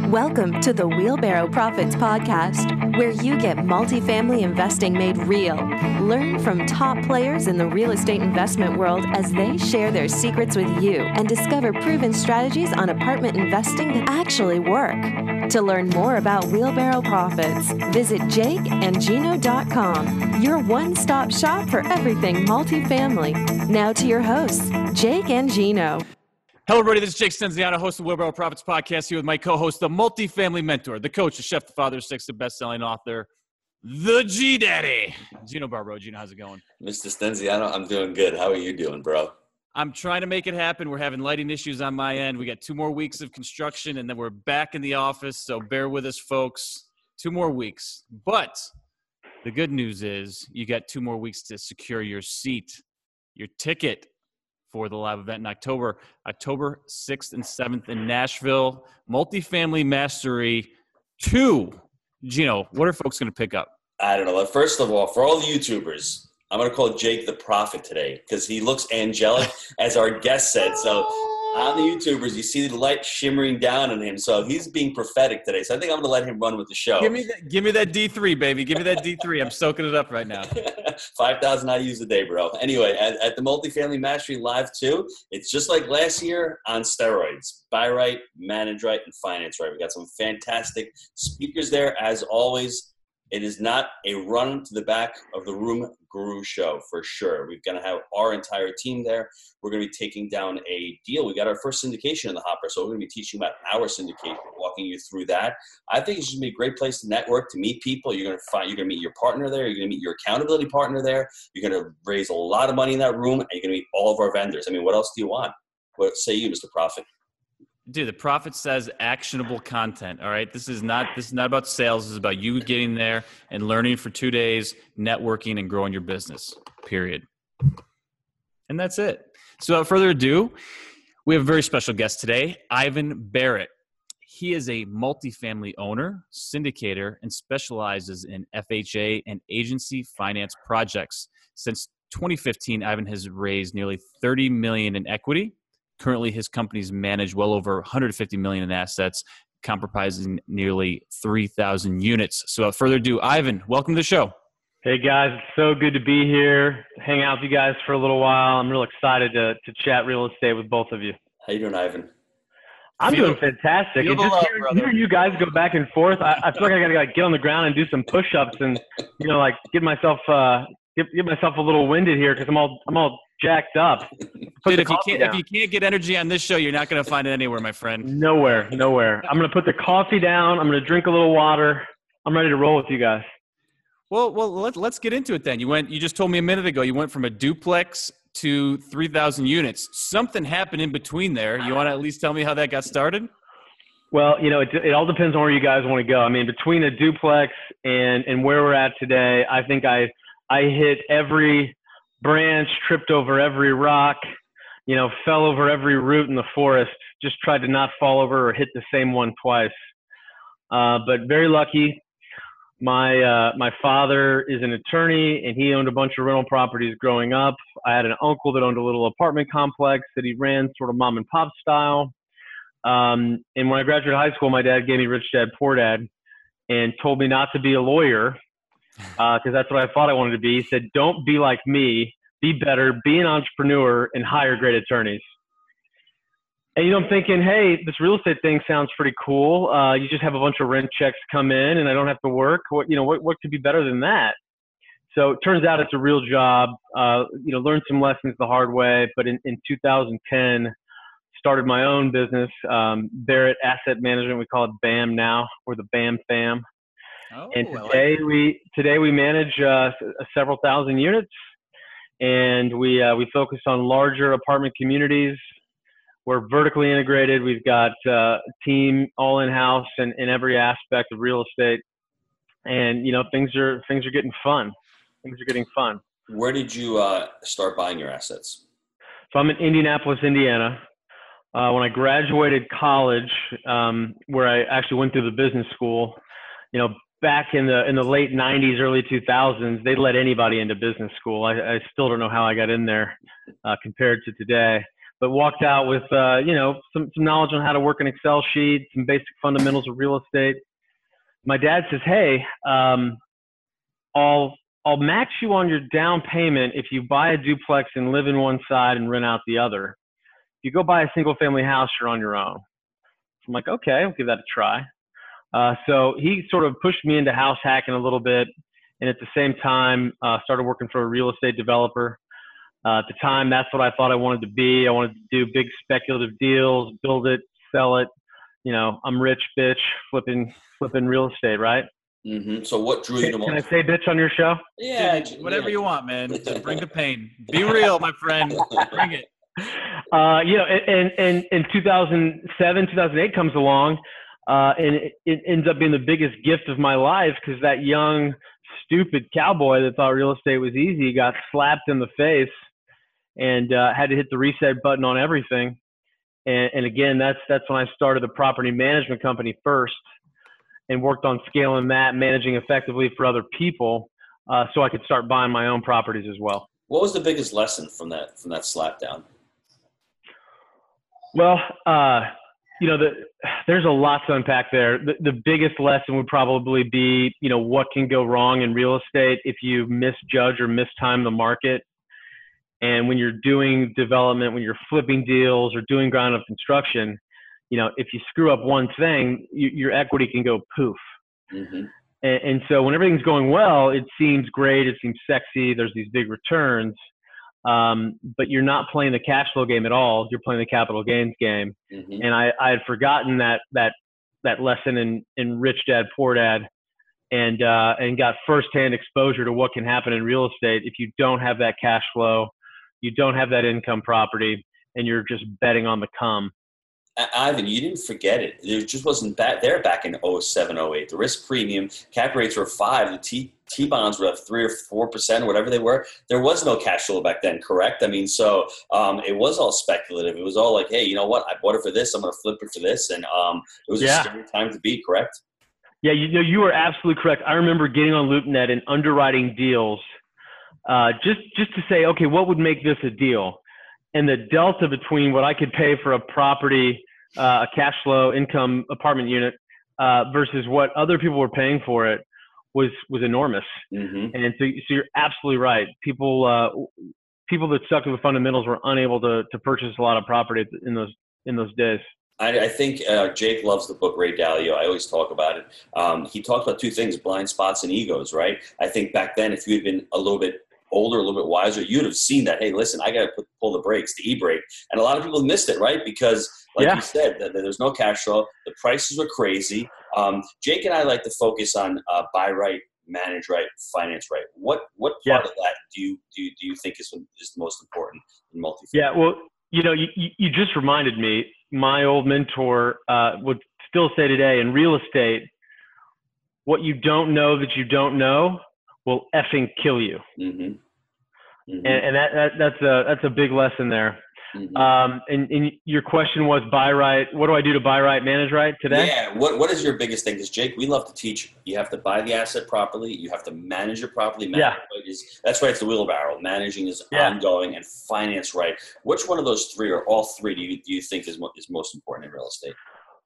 Welcome to the Wheelbarrow Profits Podcast, where you get multifamily investing made real. Learn from top players in the real estate investment world as they share their secrets with you and discover proven strategies on apartment investing that actually work. To learn more about Wheelbarrow Profits, visit jakeandgino.com, your one-stop shop for everything multifamily. Now to your hosts, Jake and Gino. Hello, everybody. This is Jake Stenziano, host of the Wheelbarrow Profits Podcast, here with my co-host, the multifamily mentor, the coach, the chef, the father of six, the best-selling author, the G-Daddy, Gino Barbaro. Gino, how's it going? Mr. Stenziano, I'm doing good. How are you doing, bro? I'm trying to make it happen. We're having lighting issues on my end. We got 2 more weeks of construction, and then we're back in the office, so bear with us, folks. 2 more weeks. But the good news is you got 2 more weeks to secure your seat, your ticket, for the live event in October 6th and 7th in Nashville. Multifamily Mastery 2. Gino, what are folks going to pick up? I don't know. First of all, for all the YouTubers, I'm going to call Jake the Prophet today because he looks angelic, as our guest said. So on the YouTubers, you see the light shimmering down on him. So he's being prophetic today. So I think I'm going to let him run with the show. Give me that D3, baby. Give me that D3. I'm soaking it up right now. 5,000 IUs a day, bro. Anyway, at the Multifamily Mastery Live 2, it's just like last year on steroids. Buy right, manage right, and finance right. We got some fantastic speakers there, as always. It is not a run to the back of the room guru show for sure. We're going to have our entire team there. We're going to be taking down a deal. We got our first syndication in the hopper, so we're going to be teaching about our syndication, walking you through that. I think it's just going to be a great place to network, to meet people. You're going to meet your partner there. You're going to meet your accountability partner there. You're going to raise a lot of money in that room, and you're going to meet all of our vendors. I mean, what else do you want? What say you, Mr. Prophet? Dude, the Prophet says actionable content, all right? This is not about sales. This is about you getting there and learning for 2 days, networking, and growing your business, period. And that's it. So without further ado, we have a very special guest today, Ivan Barrett. He is a multifamily owner, syndicator, and specializes in FHA and agency finance projects. Since 2015, Ivan has raised nearly $30 million in equity. Currently, his companies manage well over $150 million in assets, comprising nearly 3,000 units. So without further ado, Ivan, welcome to the show. Hey, guys. It's so good to be here, hang out with you guys for a little while. I'm real excited to chat real estate with both of you. How you doing, Ivan? I'm doing fantastic. And just hearing you guys go back and forth, I feel like I got to get on the ground and do some push-ups and, get myself a little winded here because I'm all jacked up. Dude, if you can't get energy on this show, you're not going to find it anywhere, my friend. Nowhere. I'm going to put the coffee down. I'm going to drink a little water. I'm ready to roll with you guys. Well, let's get into it then. You just told me a minute ago, you went from a duplex to 3,000 units. Something happened in between there. You want to at least tell me how that got started? Well, it all depends on where you guys want to go. I mean, between a duplex and where we're at today, I think I hit every branch, tripped over every rock, fell over every root in the forest, just tried to not fall over or hit the same one twice. But very lucky. My father is an attorney and he owned a bunch of rental properties growing up. I had an uncle that owned a little apartment complex that he ran sort of mom and pop style. And when I graduated high school, my dad gave me Rich Dad Poor Dad and told me not to be a lawyer. Because that's what I thought I wanted to be. He said, don't be like me, be better, be an entrepreneur, and hire great attorneys. And, I'm thinking, hey, this real estate thing sounds pretty cool. You just have a bunch of rent checks come in and I don't have to work. What could be better than that? So it turns out it's a real job. Learned some lessons the hard way. But in 2010, started my own business, Barrett Asset Management. We call it BAM now. We're the BAM fam. Oh, and today we manage several thousand units, and we focus on larger apartment communities. We're vertically integrated. We've got team all in house and in every aspect of real estate, and things are getting fun. Where did you start buying your assets? So I'm in Indianapolis, Indiana. When I graduated college, where I actually went through the business school, back in the late 90s, early 2000s, they let anybody into business school. I still don't know how I got in there compared to today. but walked out with, some knowledge on how to work an Excel sheet, some basic fundamentals of real estate. My dad says, hey, I'll max you on your down payment if you buy a duplex and live in one side and rent out the other. If you go buy a single family house, you're on your own. I'm like, okay, I'll give that a try. So he sort of pushed me into house hacking a little bit. And at the same time, started working for a real estate developer. At the time, that's what I thought I wanted to be. I wanted to do big speculative deals, build it, sell it. I'm rich, bitch, flipping real estate, right? Mm-hmm. So what drew you to Can I say bitch on your show? Yeah, whatever you want, man. Just bring the pain. Be real, my friend. Bring it. And 2007, 2008 comes along, and it ends up being the biggest gift of my life because that young, stupid cowboy that thought real estate was easy got slapped in the face and had to hit the reset button on everything. And again, that's when I started the property management company first and worked on scaling that, managing effectively for other people, so I could start buying my own properties as well. What was the biggest lesson from that slap down? Well, there's a lot to unpack there. The biggest lesson would probably be, what can go wrong in real estate if you misjudge or mistime the market. And when you're doing development, when you're flipping deals or doing ground up construction, if you screw up one thing, your equity can go poof. Mm-hmm. And so when everything's going well, it seems great. It seems sexy. There's these big returns. But you're not playing the cash flow game at all. You're playing the capital gains game. Mm-hmm. And I had forgotten that lesson in Rich Dad, Poor Dad, and got firsthand exposure to what can happen in real estate if you don't have that cash flow, you don't have that income property, and you're just betting on the come. Ivan, you didn't forget it. There just wasn't that there back in 07, 08. The risk premium, cap rates were 5. The T-bonds were at 3 or 4%, whatever they were. There was no cash flow back then, correct? I mean, so it was all speculative. It was all like, hey, you know what? I bought it for this. I'm going to flip it for this. And it was a scary time to be, correct? Yeah, you are absolutely correct. I remember getting on LoopNet and underwriting deals just to say, okay, what would make this a deal? And the delta between what I could pay for a property, a cash flow income apartment unit versus what other people were paying for it was enormous. Mm-hmm. And so you're absolutely right. People that stuck to the fundamentals were unable to purchase a lot of property in those days. I think Jake loves the book Ray Dalio. I always talk about it. He talked about two things, blind spots and egos, right? I think back then, if you had been a little bit older, a little bit wiser, you'd have seen that, hey, listen, I got to pull the brakes, the e-brake. And a lot of people missed it, right? Because like you said, there's no cash flow. The prices were crazy. Jake and I like to focus on buy right, manage right, finance right. What part of that do you think is the most important in multifamily? Yeah, well, you just reminded me, my old mentor would still say today, in real estate, what you don't know that you don't know will effing kill you. Mm-hmm. Mm-hmm. And that's a big lesson there. Mm-hmm. And your question was buy right. What do I do to buy right, manage right today? Yeah. What is your biggest thing? Because Jake, we love to teach. You have to buy the asset properly. You have to manage it properly. That's right. It's the wheelbarrow. Managing is ongoing, and finance right. Which one of those three, or all three, do you think is most important in real estate?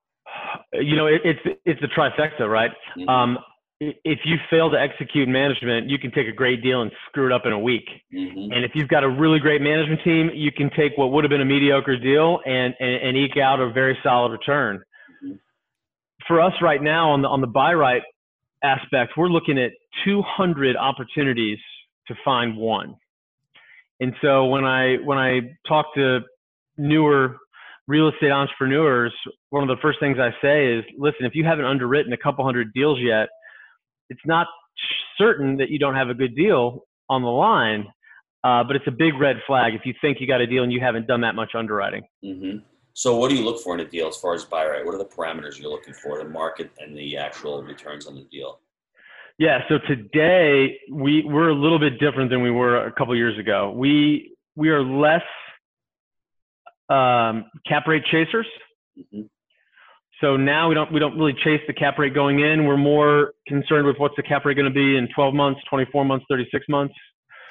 It's the trifecta, right? Mm-hmm. If you fail to execute management, you can take a great deal and screw it up in a week. Mm-hmm. And if you've got a really great management team, you can take what would have been a mediocre deal and eke out a very solid return. Mm-hmm. For us right now on the buy right aspect, we're looking at 200 opportunities to find one. And so when I talk to newer real estate entrepreneurs, one of the first things I say is, listen, if you haven't underwritten a couple hundred deals yet, it's not certain that you don't have a good deal on the line, but it's a big red flag if you think you got a deal and you haven't done that much underwriting. Mm-hmm. So what do you look for in a deal as far as buy right? What are the parameters you're looking for, the market and the actual returns on the deal? Yeah, so today we're a little bit different than we were a couple years ago. We are less cap rate chasers. Mm-hmm. So now we don't really chase the cap rate going in. We're more concerned with what's the cap rate going to be in 12 months, 24 months, 36 months.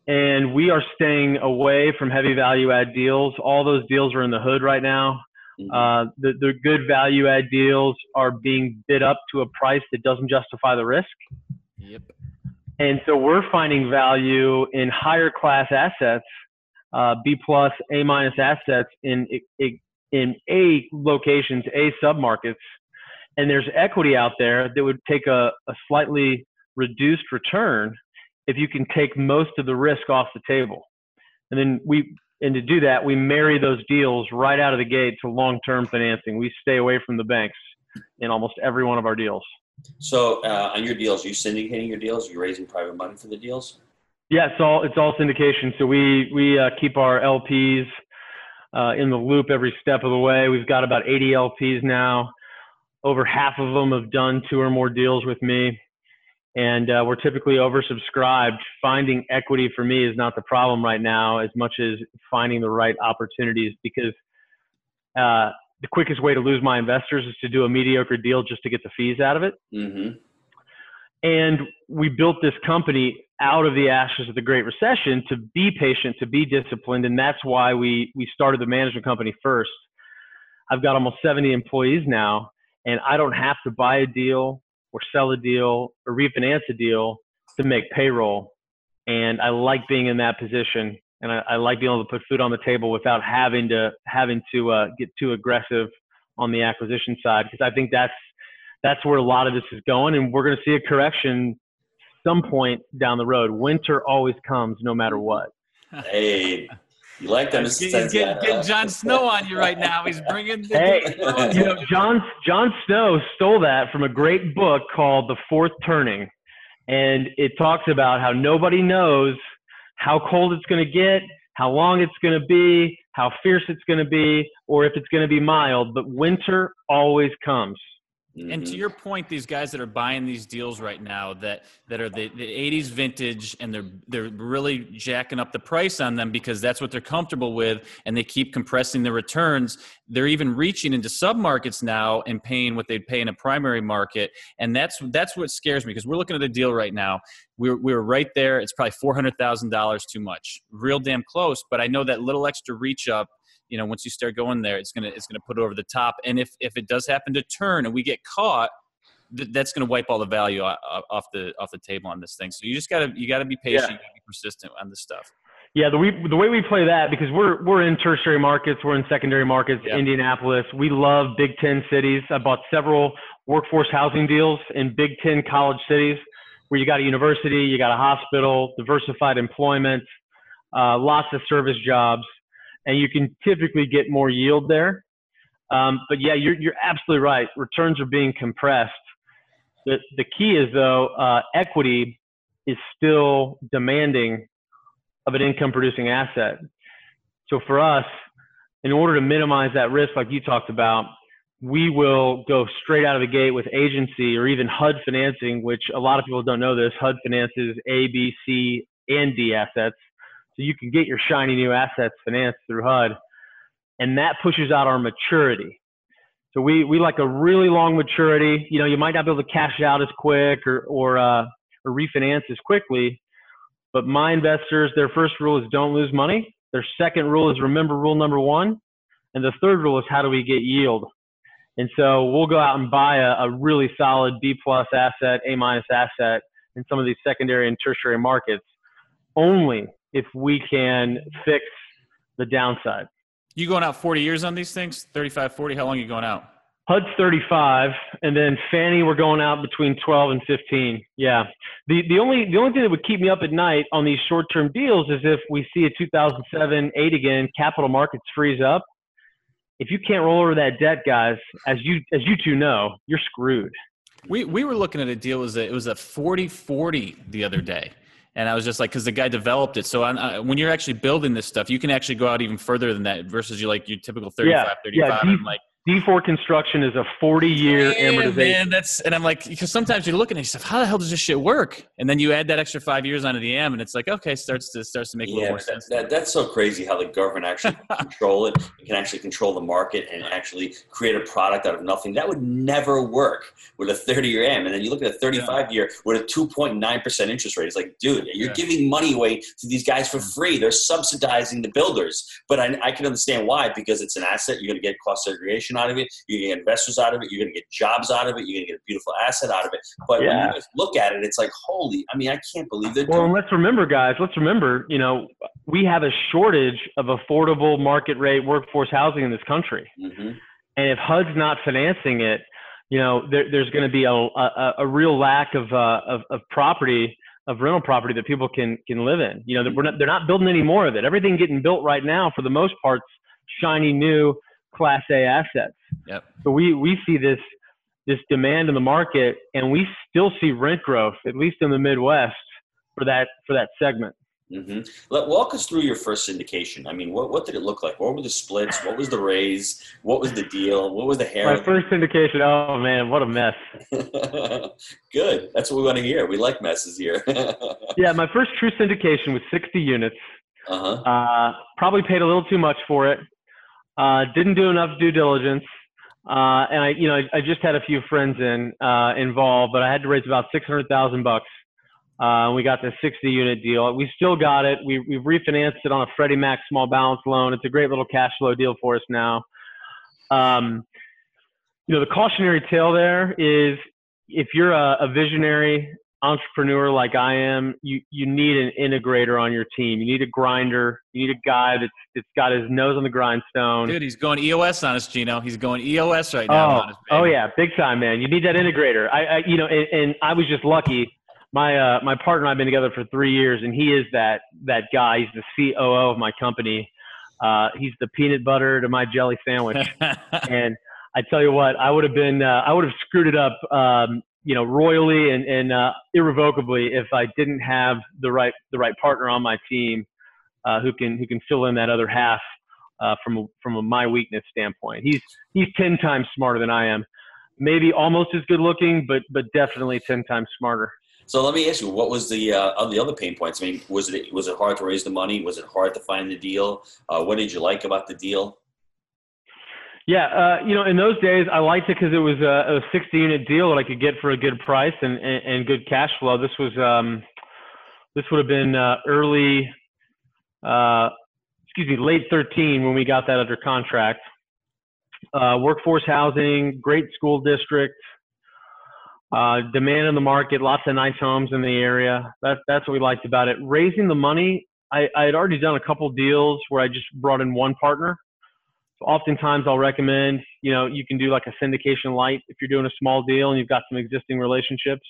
and we are staying away from heavy value add deals. All those deals are in the hood right now. The good value add deals are being bid up to a price that doesn't justify the risk. Yep. And so we're finding value in higher class assets, B plus, A minus assets in A locations, A submarkets. And there's equity out there that would take a slightly reduced return if you can take most of the risk off the table. And then to do that, we marry those deals right out of the gate to long-term financing. We stay away from the banks in almost every one of our deals. So on your deals, are you syndicating your deals? Are you raising private money for the deals? Yeah, it's all syndication. So we keep our LPs in the loop every step of the way. We've got about 80 LPs now. Over half of them have done 2 or more deals with me. And we're typically oversubscribed. Finding equity for me is not the problem right now as much as finding the right opportunities, because the quickest way to lose my investors is to do a mediocre deal just to get the fees out of it. Mm-hmm. And we built this company out of the ashes of the Great Recession to be patient, to be disciplined. And that's why we started the management company first. I've got almost 70 employees now, and I don't have to buy a deal or sell a deal or refinance a deal to make payroll. And I like being in that position. And I like being able to put food on the table without having to get too aggressive on the acquisition side, because I think that's where a lot of this is going, and we're going to see a correction some point down the road. Winter always comes, no matter what. Hey, you like that? He's getting Jon Snow on you right now. He's bringing. Jon Snow stole that from a great book called The Fourth Turning, and it talks about how nobody knows how cold it's going to get, how long it's going to be, how fierce it's going to be, or if it's going to be mild, but winter always comes. And to your point, these guys that are buying these deals right now that are the 80s vintage, and they're really jacking up the price on them because that's what they're comfortable with, and they keep compressing the returns. They're even reaching into submarkets now and paying what they'd pay in a primary market, and that's what scares me, because we're looking at a deal right now. We're right there. It's probably $400,000 too much, real damn close. But I know that little extra reach up, you know, once you start going there, it's gonna put it over the top. And if it does happen to turn and we get caught, that's gonna wipe all the value off the table on this thing. So you gotta be patient, you gotta be persistent on this stuff. Yeah, the way we play that, because we're in tertiary markets, we're in secondary markets, Indianapolis. We love Big Ten cities. I bought several workforce housing deals in Big Ten college cities where you got a university, you got a hospital, diversified employment, lots of service jobs. And you can typically get more yield there. But yeah, you're absolutely right. Returns are being compressed. The key is, though, equity is still demanding of an income producing asset. So for us, in order to minimize that risk, like you talked about, we will go straight out of the gate with agency or even HUD financing, which a lot of people don't know this. HUD finances A, B, C, and D assets. So you can get your shiny new assets financed through HUD, and that pushes out our maturity. So we like a really long maturity. You know, you might not be able to cash it out as quick or refinance as quickly, but my investors, their first rule is don't lose money. Their second rule is remember rule number 1, and the third rule is how do we get yield? And so we'll go out and buy a really solid B plus asset, A minus asset in some of these secondary and tertiary markets, only if we can fix the downside. You going out 40 years on these things? 35, 40? How long are you going out? HUD's 35, and then Fannie, we're going out between 12 and 15. Yeah. The only thing that would keep me up at night on these short-term deals is if we see a 2007-8 again, capital markets freeze up. If you can't roll over that debt, guys, as you two know, you're screwed. We were looking at a deal. It was a 40-40 the other day. And I was just like, because the guy developed it. So when you're actually building this stuff, you can actually go out even further than that versus your typical 35, 35. D4 construction is a 40-year Yeah, amortization. man, and I'm like, because sometimes you're looking at yourself, how the hell does this shit work? And then you add that extra 5 years onto the M, and it's like, okay, starts to make a little more sense. That's so crazy how the government actually can control it. It can actually control the market and actually create a product out of nothing. That would never work with a 30-year AM. And then you look at a 35-year with a 2.9% interest rate. It's like, dude, you're giving money away to these guys for free. They're subsidizing the builders. But I can understand why, because it's an asset. You're going to get cost segregation out of it. You're going to get investors out of it. You're going to get jobs out of it. You're going to get a beautiful asset out of it. But when you look at it, it's like, I can't believe they're doing it. Well, let's remember, we have a shortage of affordable market rate workforce housing in this country. Mm-hmm. And if HUD's not financing it, there's going to be a real lack of property, of rental property that people can live in. They're not building any more of it. Everything getting built right now, for the most part, shiny new Class A assets. Yep. So we see this demand in the market, and we still see rent growth, at least in the Midwest, for that segment. Mm-hmm. Walk us through your first syndication. I mean, what did it look like? What were the splits? What was the raise? What was the deal? What was the hair? My first syndication, oh man, what a mess. Good. That's what we want to hear. We like messes here. Yeah, my first true syndication was 60 units. Uh-huh. Probably paid a little too much for it. Didn't do enough due diligence. And I just had a few friends involved, but I had to raise about $600,000. We got the 60 unit deal. We still got it. We've refinanced it on a Freddie Mac small balance loan. It's a great little cash flow deal for us now. The cautionary tale there is, if you're a visionary entrepreneur like I am, you need an integrator on your team. You need a grinder. You need a guy that's got his nose on the grindstone. Dude, he's going EOS on us, Gino. He's going EOS right now on us. Oh yeah, big time, man. You need that integrator. And I was just lucky. My partner and I have been together for 3 years, and he is that guy. He's the COO of my company. He's the peanut butter to my jelly sandwich. And I tell you what, I would have screwed it up, royally and irrevocably if I didn't have the right partner on my team who can fill in that other half from my weakness standpoint. He's 10 times smarter than I am. Maybe almost as good looking, but definitely 10 times smarter. So let me ask you, what was the other pain points? I mean, was it hard to raise the money? Was it hard to find the deal? What did you like about the deal? Yeah, in those days, I liked it because it was a 60-unit deal that I could get for a good price and good cash flow. This would have been late 13 when we got that under contract. Workforce housing, great school district, demand in the market, lots of nice homes in the area. That's what we liked about it. Raising the money, I had already done a couple deals where I just brought in one partner. So oftentimes I'll recommend, you can do like a syndication light if you're doing a small deal and you've got some existing relationships.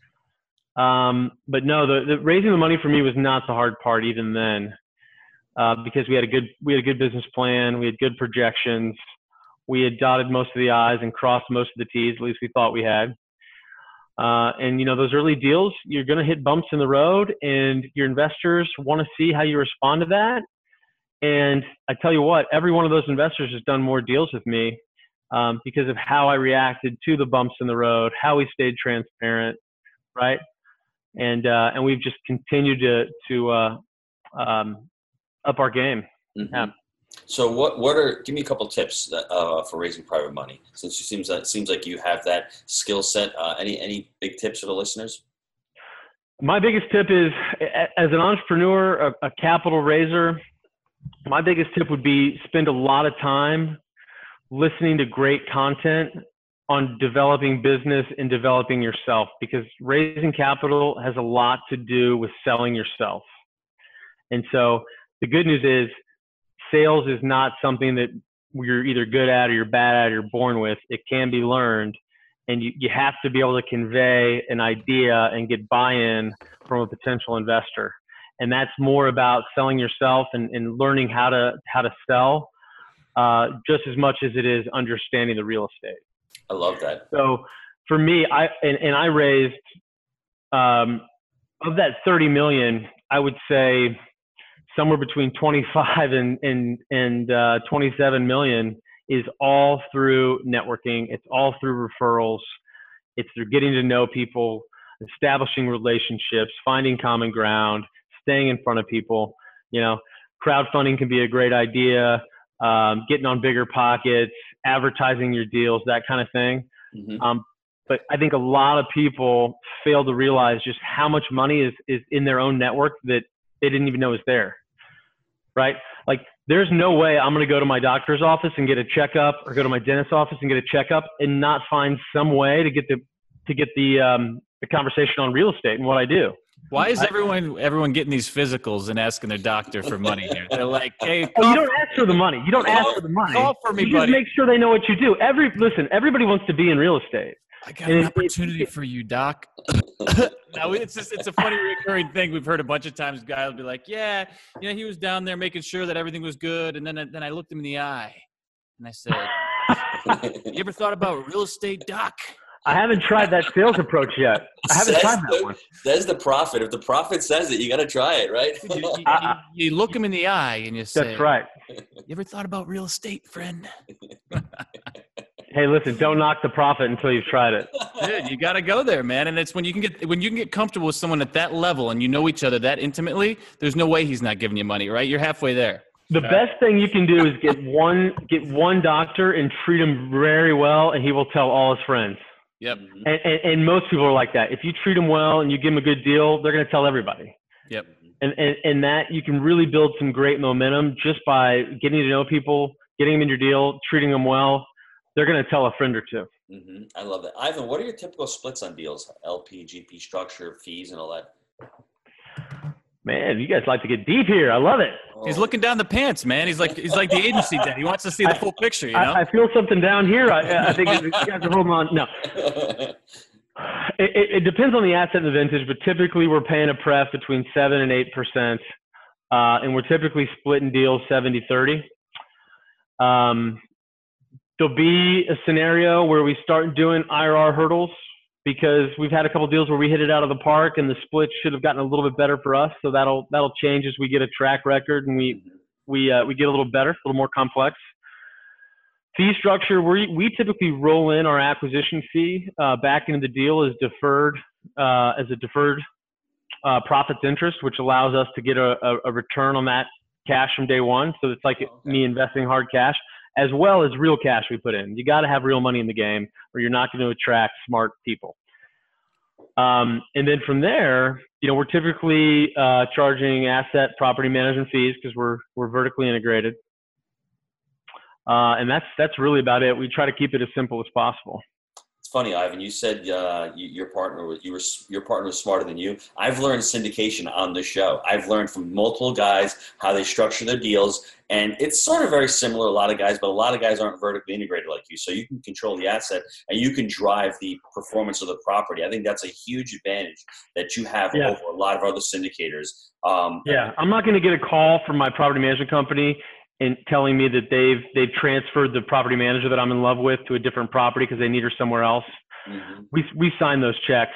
But no, the raising the money for me was not the hard part even then, because we had a good business plan. We had good projections. We had dotted most of the I's and crossed most of the T's, at least we thought we had. And those early deals, you're going to hit bumps in the road, and your investors want to see how you respond to that. And I tell you what, every one of those investors has done more deals with me because of how I reacted to the bumps in the road, how we stayed transparent, right? And we've just continued to up our game. Mm-hmm. Yeah. So give me a couple tips for raising private money, since it seems like you have that skill set. Any big tips for the listeners? My biggest tip is, as an entrepreneur, a capital raiser, my biggest tip would be spend a lot of time listening to great content on developing business and developing yourself, because raising capital has a lot to do with selling yourself. And so the good news is, sales is not something that you're either good at or you're bad at or you're born with. It can be learned, and you have to be able to convey an idea and get buy-in from a potential investor. And that's more about selling yourself and learning how to sell, just as much as it is understanding the real estate. I love that. So for me, I raised, of that 30 million, I would say somewhere between 25 and 27 million is all through networking. It's all through referrals. It's through getting to know people, establishing relationships, finding common ground, staying in front of people. You know, crowdfunding can be a great idea, getting on bigger pockets, advertising your deals, that kind of thing. Mm-hmm. But I think a lot of people fail to realize just how much money is in their own network that they didn't even know was there, right? Like, there's no way I'm going to go to my doctor's office and get a checkup, or go to my dentist's office and get a checkup, and not find some way to get the conversation on real estate and what I do. Why is everyone getting these physicals and asking their doctor for money here? They're like, hey, you don't ask for the money. You don't ask for the money. Call for me, you buddy. Just make sure they know what you do. Everybody wants to be in real estate. I got an opportunity for you, Doc. No, it's a funny recurring thing we've heard a bunch of times. Guys will be like, yeah, he was down there making sure that everything was good, and then I looked him in the eye, and I said, you ever thought about real estate, Doc? I haven't tried that sales approach yet. I haven't tried that one. There's the prophet. If the prophet says it, you got to try it, right? You look him in the eye and you say, that's right. You ever thought about real estate, friend? Hey, listen, don't knock the prophet until you've tried it. Dude, you got to go there, man. And it's when you can get comfortable with someone at that level and you know each other that intimately, there's no way he's not giving you money, right? You're halfway there. The best thing you can do is get one doctor and treat him very well, and he will tell all his friends. Yep. And most people are like that. If you treat them well and you give them a good deal, they're going to tell everybody. Yep. And that you can really build some great momentum just by getting to know people, getting them in your deal, treating them well. They're going to tell a friend or two. Mm-hmm. I love that. Ivan, what are your typical splits on deals? LP, GP structure, fees, and all that? Man, you guys like to get deep here. I love it. He's looking down the pants, man. He's like the agency dad. He wants to see the full picture, you know? I feel something down here. I think you guys are holding on. No. It depends on the asset and the vintage, but typically we're paying a pref between 7 and 8%, and we're typically splitting deals 70-30. There'll be a scenario where we start doing IRR hurdles, because we've had a couple deals where we hit it out of the park and the split should have gotten a little bit better for us. So that'll change as we get a track record and we get a little better, a little more complex. Fee structure, we typically roll in our acquisition fee back into the deal as a deferred profits interest, which allows us to get a return on that cash from day one. So it's like me investing hard cash, as well as real cash we put in. You got to have real money in the game, or you're not going to attract smart people. And then from there, we're typically charging asset property management fees because we're vertically integrated. And that's really about it. We try to keep it as simple as possible. It's funny, Ivan. You said your partner was smarter than you. I've learned syndication on this show. I've learned from multiple guys how they structure their deals, and it's sort of very similar. A lot of guys, but a lot of guys aren't vertically integrated like you. So you can control the asset and you can drive the performance of the property. I think that's a huge advantage that you have over a lot of other syndicators. I'm not going to get a call from my property management company and telling me that they've transferred the property manager that I'm in love with to a different property because they need her somewhere else. Mm-hmm. We sign those checks.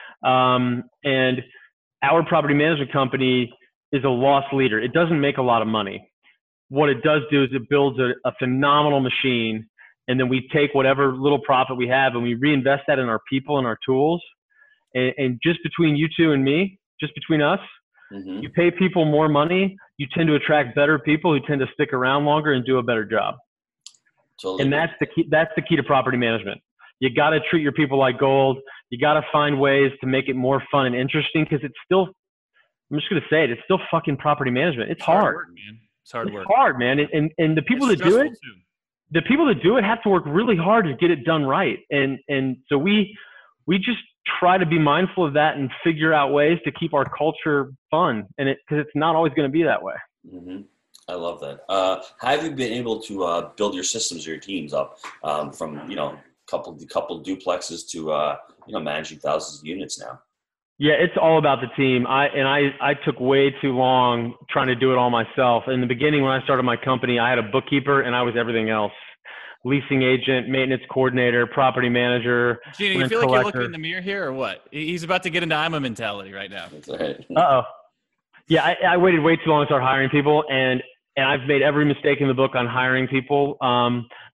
And our property management company is a loss leader. It doesn't make a lot of money. What it does do is it builds a phenomenal machine, and then we take whatever little profit we have and we reinvest that in our people and our tools. And just between you two and me, just between us, mm-hmm. You pay people more money, you tend to attract better people who tend to stick around longer and do a better job. Totally. And that's the key to property management. You got to treat your people like gold. You got to find ways to make it more fun and interesting, because it's still, I'm just going to say it's still fucking property management. It's hard. Work, man. It's hard work. It's hard, man. And the people that do it, the people that do it have to work really hard to get it done right. And so we just try to be mindful of that and figure out ways to keep our culture fun, and because it's not always going to be that way. Mm-hmm. I love that. How have you been able to build your systems or your teams up from couple duplexes to managing thousands of units now? Yeah, it's all about the team. I took way too long trying to do it all myself. In the beginning, when I started my company, I had a bookkeeper and I was everything else. Leasing agent, maintenance coordinator, property manager. Gina, you feel like you're looking in the mirror here or what? He's about to get into I'm a mentality right now. That's right. Uh-oh. Yeah, I waited way too long to start hiring people, and I've made every mistake in the book on hiring people.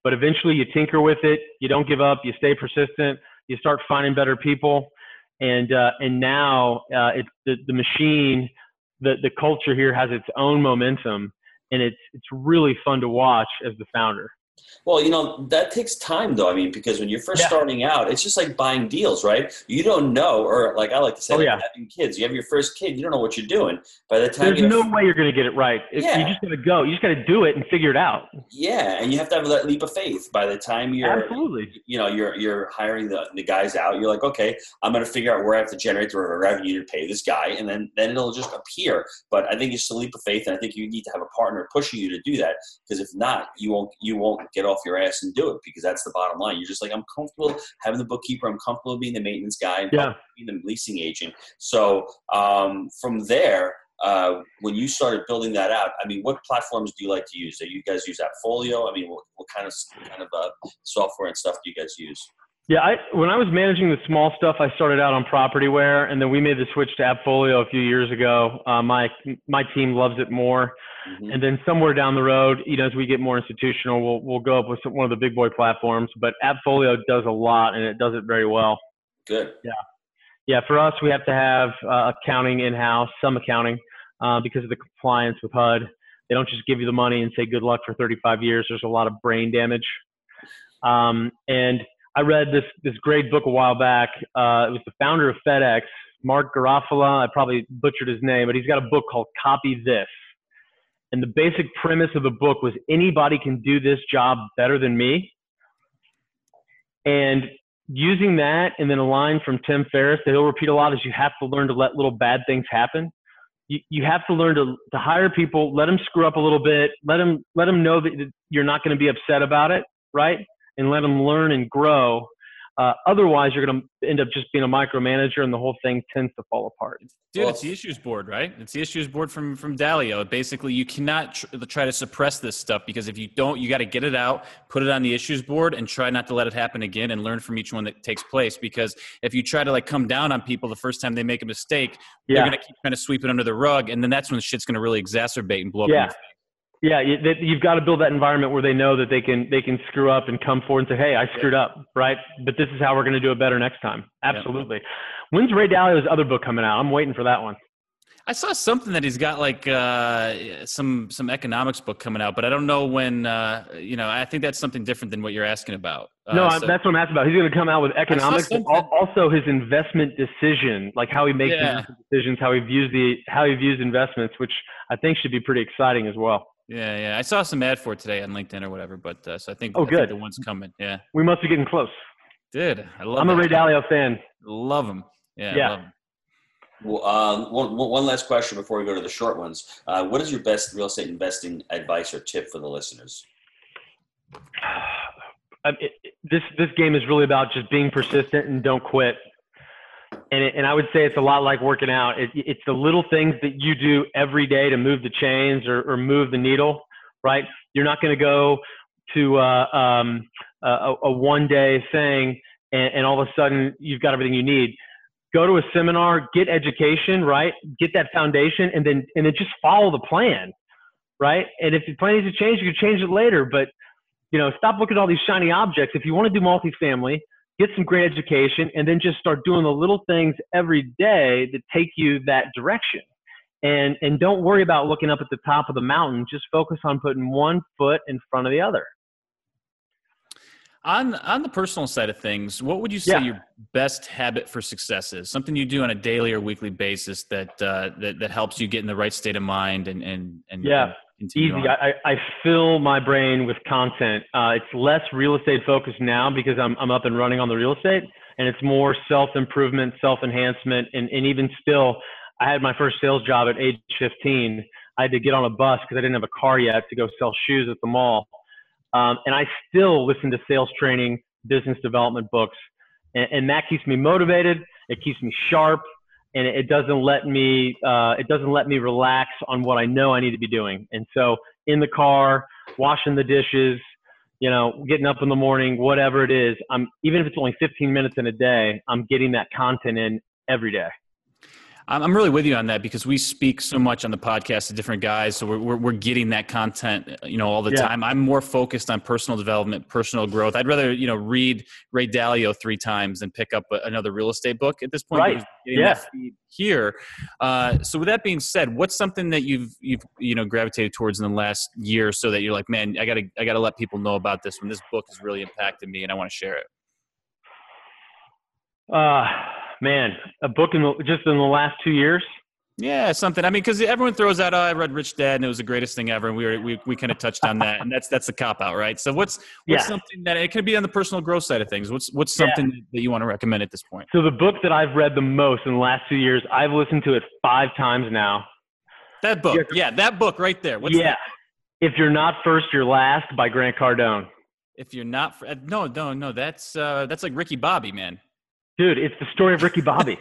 but eventually you tinker with it. You don't give up. You stay persistent. You start finding better people. And now it's the machine, the culture here has its own momentum, and it's really fun to watch as the founder. Well, that takes time, though. I mean, because when you're first starting out, it's just like buying deals, right? You don't know, or like I like to say, having kids. You have your first kid, you don't know what you're doing. By the time there's no way you're going to get it right. You just got to go. You just got to do it and figure it out. Yeah, and you have to have that leap of faith. By the time you're hiring the guys out, you're like, okay, I'm going to figure out where I have to generate the revenue to pay this guy, and then it'll just appear. But I think it's a leap of faith, and I think you need to have a partner pushing you to do that, because if not, you won't get off your ass and do it, because that's the bottom line. You're just like, I'm comfortable having the bookkeeper. I'm comfortable being the maintenance guy. I'm comfortable being the leasing agent. So from there, when you started building that out, I mean, what platforms do you like to use? Do you guys use AppFolio? I mean, what kind of software and stuff do you guys use? Yeah, when I was managing the small stuff, I started out on Propertyware, and then we made the switch to AppFolio a few years ago. My team loves it more. Mm-hmm. And then somewhere down the road, as we get more institutional, we'll go up with one of the big boy platforms. But AppFolio does a lot, and it does it very well. Good. Yeah. For us, we have to have accounting in-house, some accounting, because of the compliance with HUD. They don't just give you the money and say good luck for 35 years. There's a lot of brain damage. And I read this great book a while back. It was the founder of FedEx, Mark Garofalo. I probably butchered his name, but he's got a book called Copy This. And the basic premise of the book was anybody can do this job better than me. And using that, and then a line from Tim Ferriss that he'll repeat a lot, is you have to learn to let little bad things happen. You have to learn to hire people, let them screw up a little bit, let them know that you're not going to be upset about it, right? And let them learn and grow. Otherwise, you're going to end up just being a micromanager, and the whole thing tends to fall apart. Dude, it's the issues board, right? It's the issues board from Dalio. Basically, you cannot try to suppress this stuff, because if you don't, you got to get it out, put it on the issues board, and try not to let it happen again, and learn from each one that takes place. Because if you try to come down on people the first time they make a mistake, they're going to keep trying to sweep it under the rug, and then that's when shit's going to really exacerbate and blow up in your face. Yeah, you've got to build that environment where they know that they can screw up and come forward and say, hey, I screwed up, right? But this is how we're going to do it better next time. Absolutely. Yeah. When's Ray Dalio's other book coming out? I'm waiting for that one. I saw something that he's got some economics book coming out, but I don't know when, I think that's something different than what you're asking about. That's what I'm asking about. He's going to come out with economics, but also his investment decision, like how he makes decisions, how he views investments, which I think should be pretty exciting as well. Yeah. I saw some ad for it today on LinkedIn or whatever, but so I think, good. The one's coming. Yeah. We must be getting close. Dude, I'm a Ray Dalio fan. Love him. Yeah. Love him. Well, one last question before we go to the short ones. What is your best real estate investing advice or tip for the listeners? This game is really about just being persistent and don't quit. And I would say it's a lot like working out. It's the little things that you do every day to move the chains or move the needle, right? You're not going to go to a one-day thing and all of a sudden you've got everything you need. Go to a seminar, get education, right? Get that foundation, and then just follow the plan, right? And if the plan needs to change, you can change it later. But stop looking at all these shiny objects. If you want to do multifamily, get some great education, and then just start doing the little things every day that take you that direction. And don't worry about looking up at the top of the mountain. Just focus on putting one foot in front of the other. On the personal side of things, what would you say your best habit for success is? Something you do on a daily or weekly basis that helps you get in the right state of mind and easy. I fill my brain with content. It's less real estate focused now because I'm up and running on the real estate, and it's more self-improvement, self-enhancement. And even still, I had my first sales job at age 15. I had to get on a bus because I didn't have a car yet to go sell shoes at the mall. And I still listen to sales training, business development books, and that keeps me motivated. It keeps me sharp, and it doesn't let me relax on what I know I need to be doing. And so in the car, washing the dishes, getting up in the morning, whatever it is, even if it's only 15 minutes in a day, I'm getting that content in every day. I'm really with you on that because we speak so much on the podcast to different guys. So we're getting that content, all the time. I'm more focused on personal development, personal growth. I'd rather, read Ray Dalio 3 times than pick up another real estate book at this point. Right. Because getting that feed here. So with that being said, what's something that you've gravitated towards in the last year so that you're like, man, I gotta let people know about this when this book has really impacted me and I want to share it? Man, a book just in the last 2 years. Yeah, something. I mean, because everyone throws out, I read Rich Dad and it was the greatest thing ever. And we kind of touched on that, and that's the cop out, right? So what's something that it can be on the personal growth side of things? What's something that you want to recommend at this point? So the book that I've read the most in the last 2 years, I've listened to it 5 times now. That book, that book right there. What's that? If You're Not First, You're Last by Grant Cardone. If you're not, no, that's like Ricky Bobby, man. Dude, it's the story of Ricky Bobby.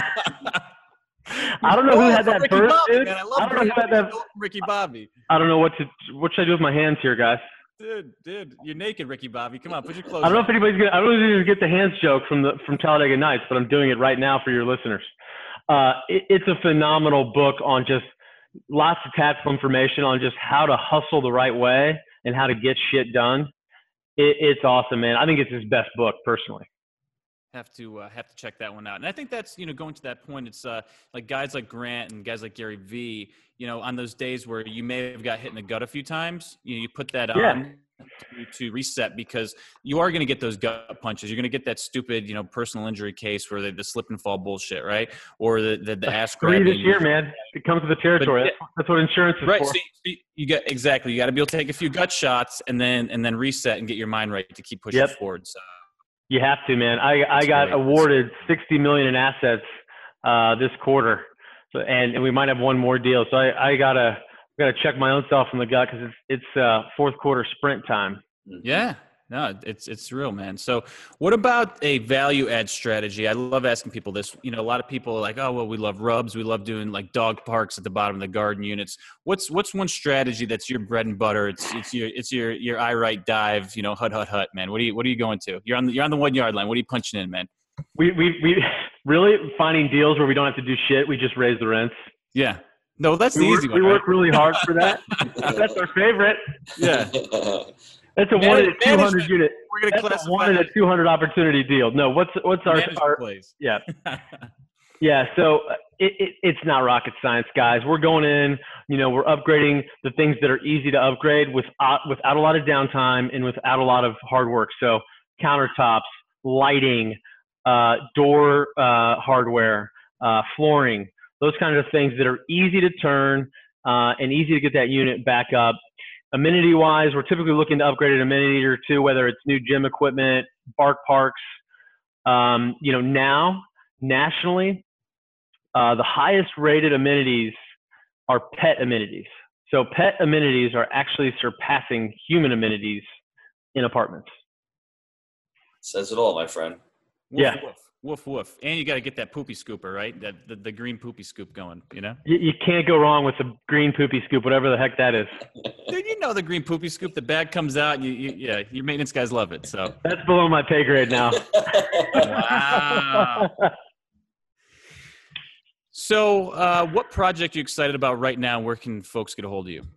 I don't know who had that Ricky first. Bobby, Dude. man. I love Ricky Bobby. I don't know what should I do with my hands here, guys. Dude, you're naked, Ricky Bobby. Come on, put your clothes I don't know on. if anybody's gonna. I don't know if you're gonna get the hands joke from Talladega Nights, but I'm doing it right now for your listeners. It's a phenomenal book on just lots of tactical information on just how to hustle the right way and how to get shit done. It's awesome, man. I think it's his best book, personally. Have to check that one out. And I think that's, going to that point, it's like guys like Grant and guys like Gary Vee, on those days where you may have got hit in the gut a few times, you put that on to reset, because you are going to get those gut punches. You're going to get that stupid, personal injury case where the slip and fall bullshit, right? Or the ass grabbing. 3 this year, man. It comes with the territory. That's what insurance is for. Right. So you got exactly. You got to be able to take a few gut shots and then reset and get your mind right to keep pushing forward. So. You have to, man. I got awarded $60 million in assets this quarter, so and we might have one more deal. So I gotta check my own self in the gut because it's fourth quarter sprint time. Yeah, no, it's real, man. So what about a value add strategy? I love asking people this. A lot of people are like, oh well, we love rubs, we love doing like dog parks at the bottom of the garden units. What's one strategy that's your bread and butter? It's your I right dive, hut, man. What are you going to? You're on the 1 yard line. What are you punching in, man? We really finding deals where we don't have to do shit. We just raise the rents. Yeah. No, that's the easy one. We work really hard for that. That's our favorite. Yeah. That's a 1 in 200 unit. We're going to classify 1 in 200 opportunity deal. No, what's our place? Yeah. Yeah. So it's not rocket science, guys. We're going in, we're upgrading the things that are easy to upgrade without a lot of downtime and without a lot of hard work. So countertops, lighting, door hardware, flooring, those kinds of things that are easy to turn and easy to get that unit back up. Amenity-wise, we're typically looking to upgrade an amenity or two, whether it's new gym equipment, bark parks. Now, nationally, the highest rated amenities are pet amenities. So pet amenities are actually surpassing human amenities in apartments. Says it all, my friend. Woof, woof, woof. And you got to get that poopy scooper, right? The green poopy scoop going, You can't go wrong with the green poopy scoop, whatever the heck that is. Dude, the green poopy scoop, the bag comes out, and your maintenance guys love it. So that's below my pay grade now. Wow. So what project are you excited about right now? Where can folks get a hold of you?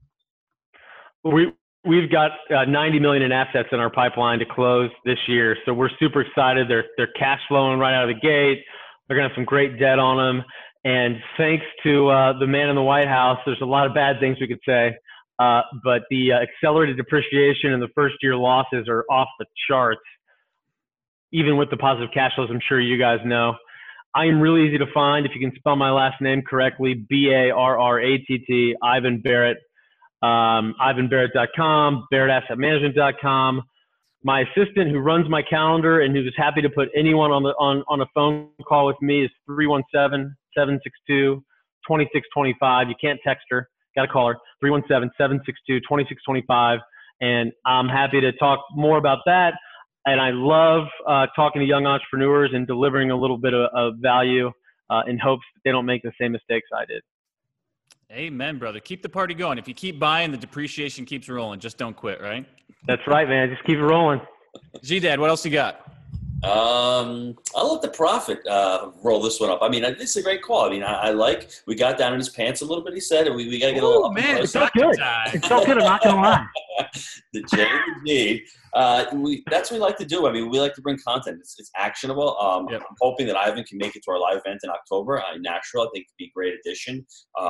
We've got $90 million in assets in our pipeline to close this year, so we're super excited. They're cash flowing right out of the gate. They're gonna have some great debt on them, and thanks to the man in the White House, there's a lot of bad things we could say, but the accelerated depreciation and the first year losses are off the charts. Even with the positive cash flows, I'm sure you guys know. I am really easy to find if you can spell my last name correctly. Barratt, Ivan Barratt. IvanBarratt.com, BarrattAssetManagement.com. My assistant who runs my calendar and who's happy to put anyone on a phone call with me is 317-762-2625. You can't text her. Got to call her. 317-762-2625. And I'm happy to talk more about that. And I love talking to young entrepreneurs and delivering a little bit of value in hopes that they don't make the same mistakes I did. Amen, brother. Keep the party going. If you keep buying, the depreciation keeps rolling. Just don't quit, right? That's right, man. Just keep it rolling. G-Dad, what else you got? I'll let the prophet roll this one up. I mean, this is a great call. I mean, I like, we got down in his pants a little bit, he said, and we got to get a little up man, close. It felt good. It felt good, I'm not going to lie. The J and the G. That's what we like to do. I mean, we like to bring content. It's actionable. Yep. I'm hoping that Ivan can make it to our live event in October. Nashville, I think, could be a great addition.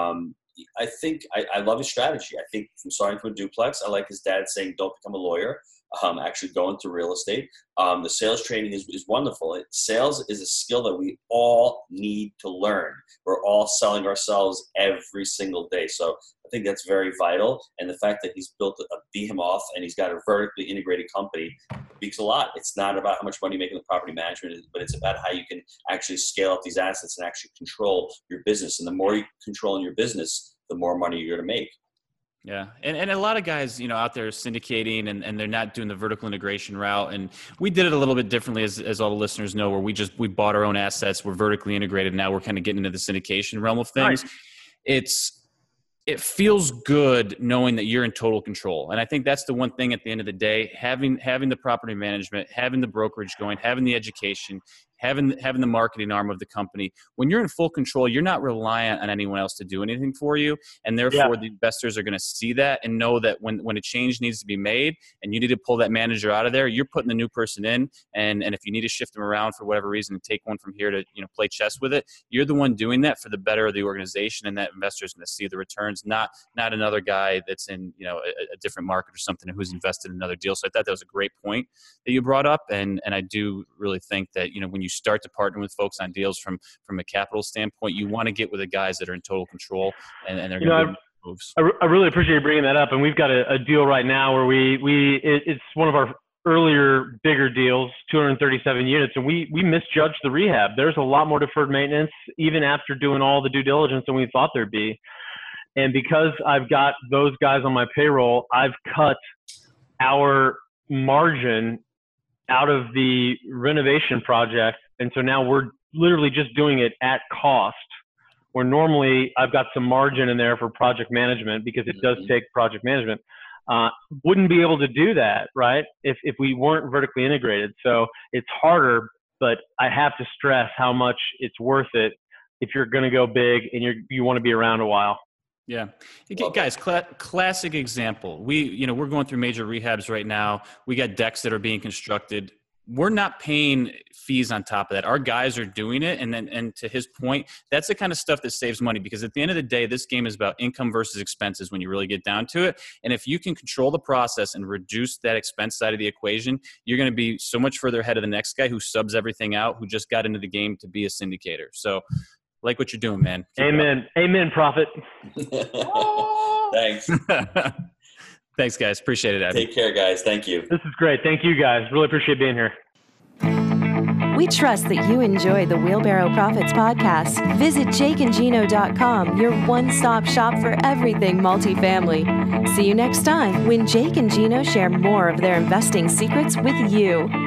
I think I love his strategy. I think from starting from a duplex, I like his dad saying, don't become a lawyer. Actually go into real estate. The sales training is wonderful. Sales is a skill that we all need to learn. We're all selling ourselves every single day. So I think that's very vital. And the fact that he's built a behemoth and he's got a vertically integrated company speaks a lot. It's not about how much money you make in the property management, but it's about how you can actually scale up these assets and actually control your business. And the more you control in your business, the more money you're going to make. Yeah. And a lot of guys, out there syndicating and they're not doing the vertical integration route. And we did it a little bit differently, as all the listeners know, where we bought our own assets. We're vertically integrated. Now we're kind of getting into the syndication realm of things. Right. It feels good knowing that you're in total control. And I think that's the one thing at the end of the day, having the property management, having the brokerage going, having the education, having the marketing arm of the company. When you're in full control, you're not reliant on anyone else to do anything for you. And therefore the investors are going to see that and know that when a change needs to be made and you need to pull that manager out of there, you're putting the new person in. And if you need to shift them around for whatever reason and take one from here to, play chess with it, you're the one doing that for the better of the organization. And that investor is going to see the returns, not another guy that's in, a different market or something who's invested in another deal. So I thought that was a great point that you brought up. And I do really think that, when you start to partner with folks on deals from a capital standpoint, you want to get with the guys that are in total control and they're going to make moves. I really appreciate you bringing that up. And we've got a deal right now where it's one of our earlier bigger deals, 237 units, and we misjudged the rehab. There's a lot more deferred maintenance even after doing all the due diligence than we thought there'd be. And because I've got those guys on my payroll, I've cut our margin out of the renovation project. And so now we're literally just doing it at cost, where normally I've got some margin in there for project management because it does take project management. Wouldn't be able to do that, right, if we weren't vertically integrated. So it's harder, but I have to stress how much it's worth it if you're going to go big and you want to be around a while. Yeah. Guys, classic example. We're going through major rehabs right now. We got decks that are being constructed. We're not paying fees on top of that. Our guys are doing it. And to his point, that's the kind of stuff that saves money, because at the end of the day, this game is about income versus expenses when you really get down to it. And if you can control the process and reduce that expense side of the equation, you're going to be so much further ahead of the next guy who subs everything out, who just got into the game to be a syndicator. So like what you're doing, man. Keep Amen. Amen, prophet. Thanks. Thanks, guys. Appreciate it, Abby. Take care, guys. Thank you. This is great. Thank you, guys. Really appreciate being here. We trust that you enjoy the Wheelbarrow Profits podcast. Visit jakeandgino.com, your one-stop shop for everything multifamily. See you next time when Jake and Gino share more of their investing secrets with you.